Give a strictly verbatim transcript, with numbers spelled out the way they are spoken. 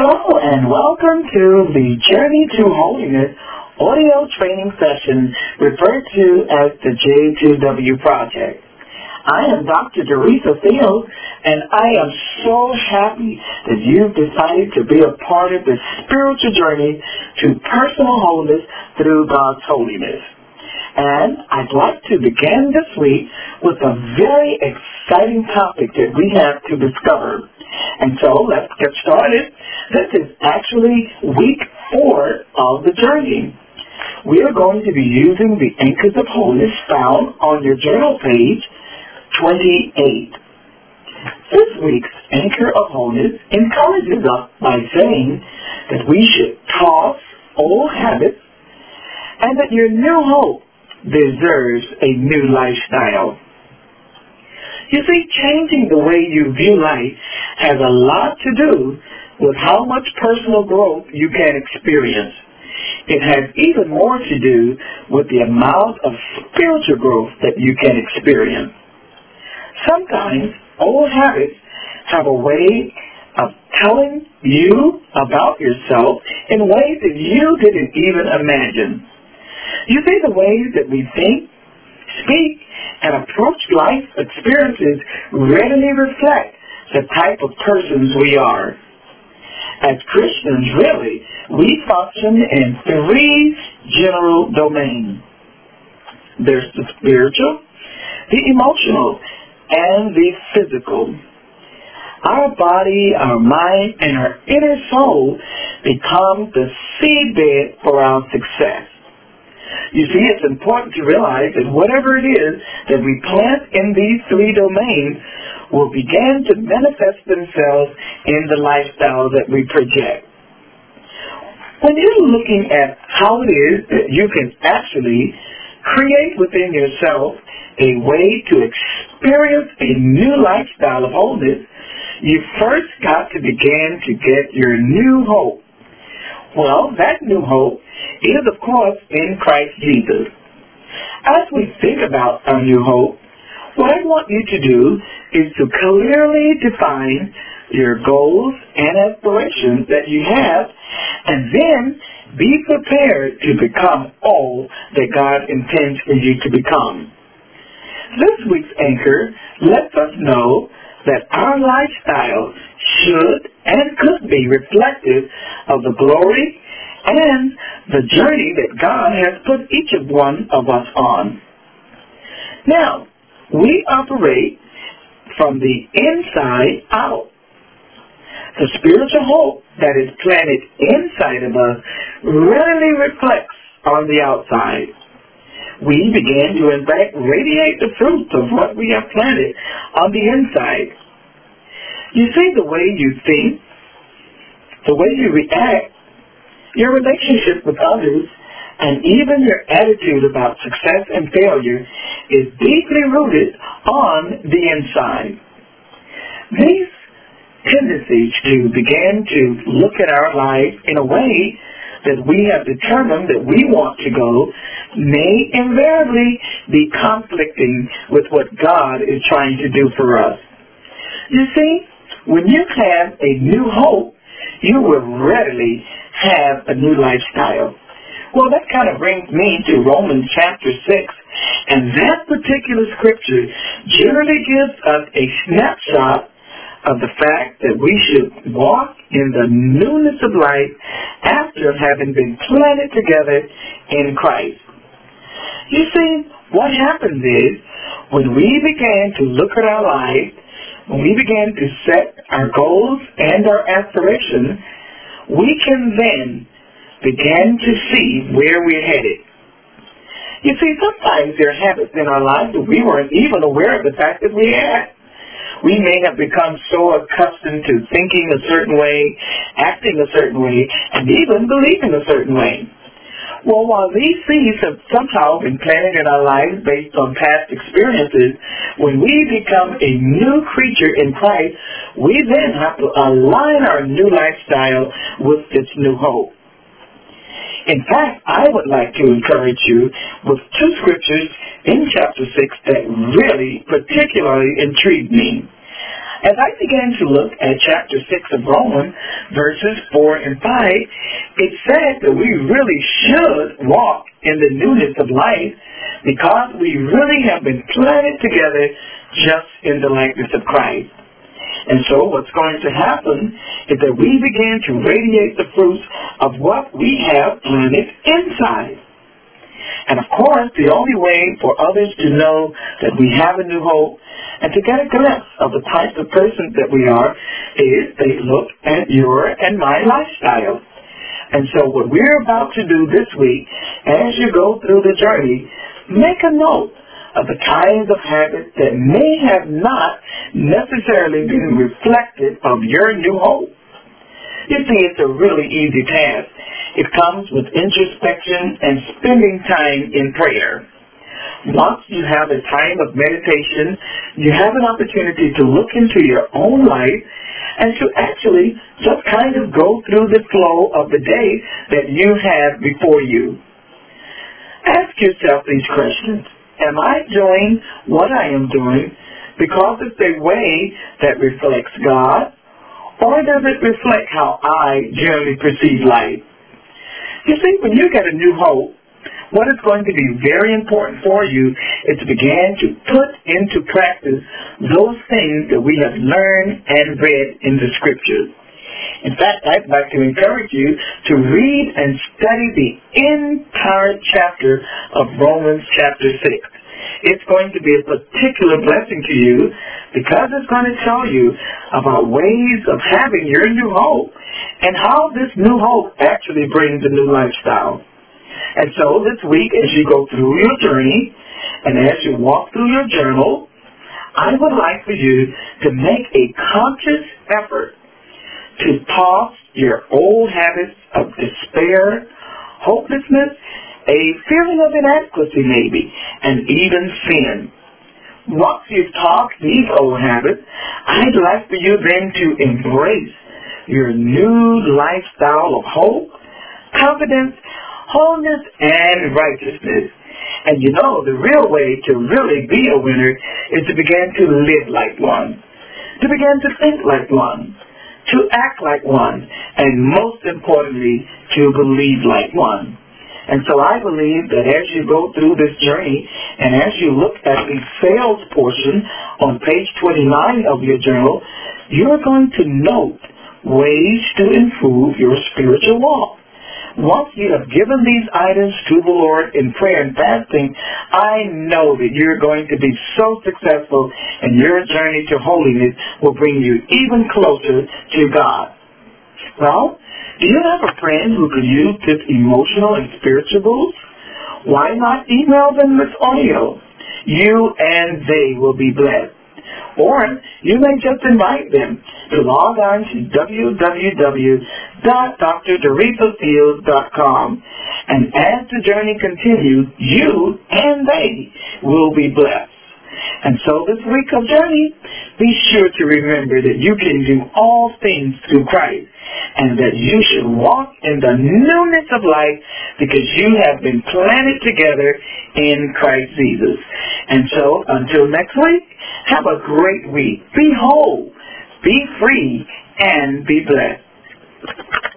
Hello and welcome to the Journey to Holiness audio training session referred to as the J two W Project. I am Doctor Teresa Fields, and I am so happy that you've decided to be a part of this spiritual journey to personal wholeness through God's holiness. And I'd like to begin this week with a very exciting topic that we have to discover. And so let's get started. This is actually week four of the journey. We are going to be using the Anchors of Wholeness found on your journal page twenty-eight. This week's Anchor of Wholeness encourages us by saying that we should toss old habits and that your new hope deserves a new lifestyle. You see, changing the way you view life has a lot to do with how much personal growth you can experience. It has even more to do with the amount of spiritual growth that you can experience. Sometimes old habits have a way of telling you about yourself in ways that you didn't even imagine. You see, the ways that we think, speak, and approach life experiences readily reflect the type of persons we are. As Christians, really, we function in three general domains. There's the spiritual, the emotional, and the physical. Our body, our mind, and our inner soul become the seedbed for our success. You see, it's important to realize that whatever it is that we plant in these three domains will begin to manifest themselves in the lifestyle that we project. When you're looking at how it is that you can actually create within yourself a way to experience a new lifestyle of wholeness, you first got to begin to get your new hope. Well, that new hope is, of course, in Christ Jesus. As we think about our new hope, what I want you to do is to clearly define your goals and aspirations that you have, and then be prepared to become all that God intends for you to become. This week's anchor lets us know that our lifestyle should and could be reflective of the glory and the journey that God has put each of one of us on. Now, we operate from the inside out. The spiritual hope that is planted inside of us readily reflects on the outside. We begin to, in fact, radiate the fruits of what we have planted on the inside. You see, the way you think, the way you react, your relationship with others, and even your attitude about success and failure is deeply rooted on the inside. These tendencies to begin to look at our life in a way that we have determined that we want to go may invariably be conflicting with what God is trying to do for us. You see, when you have a new hope, you will readily have a new lifestyle. Well, that kind of brings me to Romans chapter six, and that particular scripture generally gives us a snapshot of the fact that we should walk in the newness of life after having been planted together in Christ. You see, what happens is when we begin to look at our life, when we begin to set our goals and our aspirations, we can then begin to see where we're headed. You see, sometimes there are habits in our lives that we weren't even aware of the fact that we had. We may have become so accustomed to thinking a certain way, acting a certain way, and even believing a certain way. Well, while these seeds have somehow been planted in our lives based on past experiences, when we become a new creature in Christ, we then have to align our new lifestyle with this new hope. In fact, I would like to encourage you with two scriptures in chapter six that really particularly intrigued me. As I began to look at chapter six of Romans, verses four and five, it said that we really should walk in the newness of life because we really have been planted together just in the likeness of Christ. And so what's going to happen is that we begin to radiate the fruits of what we have planted inside. And of course, the only way for others to know that we have a new hope and to get a glimpse of the type of person that we are is they look at your and my lifestyle. And so what we're about to do this week, as you go through the journey, make a note of the kinds of habits that may have not necessarily been reflected of your new hope. You see, it's a really easy task. It comes with introspection and spending time in prayer. Once you have a time of meditation, you have an opportunity to look into your own life and to actually just kind of go through the flow of the day that you have before you. Ask yourself these questions. Am I doing what I am doing because it's a way that reflects God, or does it reflect how I generally perceive life? You see, when you get a new hope, what is going to be very important for you is to begin to put into practice those things that we have learned and read in the Scriptures. In fact, I'd like to encourage you to read and study the entire chapter of Romans chapter six. It's going to be a particular blessing to you because it's going to tell you about ways of having your new hope and how this new hope actually brings a new lifestyle. And so this week, as you go through your journey and as you walk through your journal, I would like for you to make a conscious effort to toss your old habits of despair, hopelessness, a feeling of inadequacy maybe, and even sin. Once you've tossed these old habits, I'd like for you then to embrace your new lifestyle of hope, confidence, wholeness, and righteousness. And you know, the real way to really be a winner is to begin to live like one, to begin to think like one, to act like one, and most importantly, to believe like one. And so I believe that as you go through this journey and as you look at the sales portion on page twenty-nine of your journal, you're going to note ways to improve your spiritual walk. Once you have given these items to the Lord in prayer and fasting, I know that you're going to be so successful and your journey to holiness will bring you even closer to God. Well, do you have a friend who could use this emotional and spiritual boost? Why not email them this audio? You and they will be blessed. Or you may just invite them to log on to w w w dot dr doresa fields dot com. And as the journey continues, you and they will be blessed. And so this week of journey, be sure to remember that you can do all things through Christ and that you should walk in the newness of life because you have been planted together in Christ Jesus. And so until next week, have a great week. Be whole, be free, and be blessed.